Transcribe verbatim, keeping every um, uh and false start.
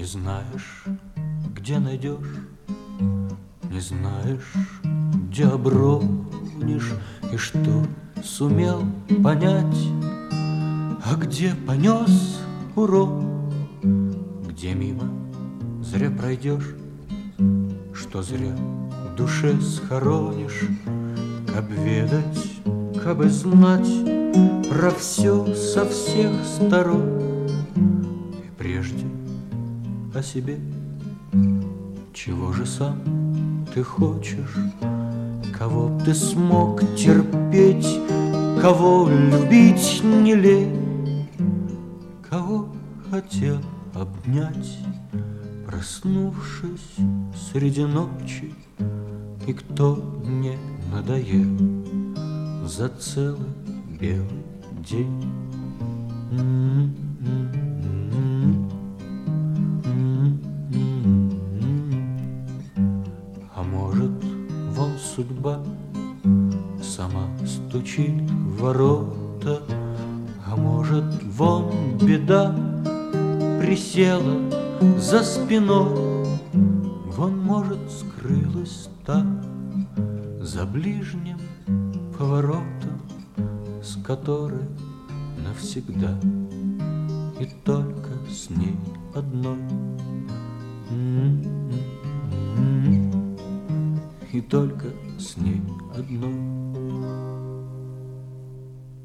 знаешь, где найдешь, не знаешь, где обронишь, и что сумел понять, а где понес урон, где мимо зря пройдешь, что зря в душе схоронишь, каб ведать, кабы знать про все со всех сторон, и прежде о себе, чего же сам ты хочешь, кого б ты смог терпеть, кого любить не лень, кого хотел обнять, проснувшись среди ночи, и кто не надоел за целый белый день. А может, вон судьба сама стучит в ворота, а может, вон беда присела за спиной, вон, может, скрылась та за ближним поворотом, с которой навсегда и только с ней одной, и только с ней одной.